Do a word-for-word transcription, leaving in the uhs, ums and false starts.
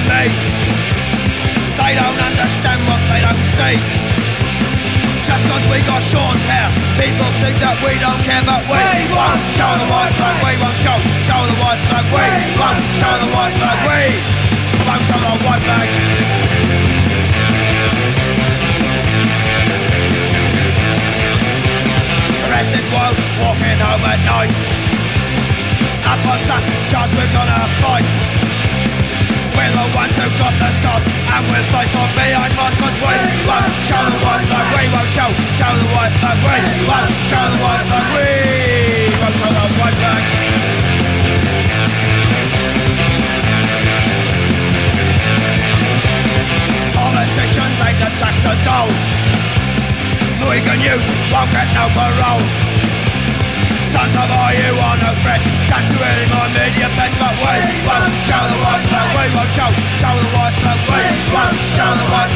me. They don't understand what they don't see. Just cause we got short hair, people think that we don't care, but we, we won't show the white flag. We won't show, show the white flag. We, we won't show the white flag. We won't show the white flag. Arrested while walking home at night. Up on sus, charged we're gonna fight. We're the ones who got the scars, and we'll fight for behind bars. Cause we won't show the white flag. We won't show, show the white flag. We won't show the white flag. We won't show the white flag. Politicians aim to tax the dole. Hooligan youth won't get no parole. Sons of I U are no threat, just to really my media best. But we won't show the white flag. We won't show, show the white flag. We won't show the white flag.